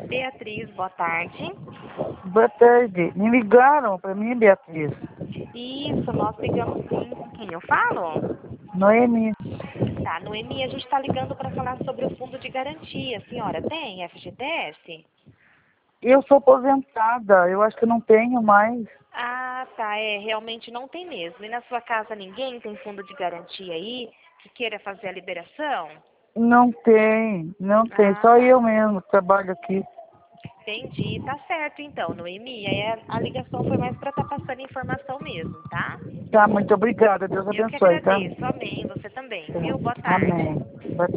Beatriz, boa tarde. Boa tarde. Me ligaram para mim, Beatriz. Isso, nós ligamos sim. Com quem eu falo? Noemi. Tá, Noemi, a gente está ligando para falar sobre o fundo de garantia. A senhora tem FGTS? Eu sou aposentada, eu acho que não tenho mais. Ah, tá, realmente não tem mesmo. E na sua casa ninguém tem fundo de garantia aí que queira fazer a liberação? Não tem, não tem. Ah, Só tá. eu mesmo trabalho aqui. Entendi. Tá certo então, Noemi. A ligação foi mais para estar passando informação mesmo, tá? Tá, muito obrigada. Deus Eu que abençoe, tá? agradeço. Amém. Você também, viu? Boa tarde. Amém. Boa tarde.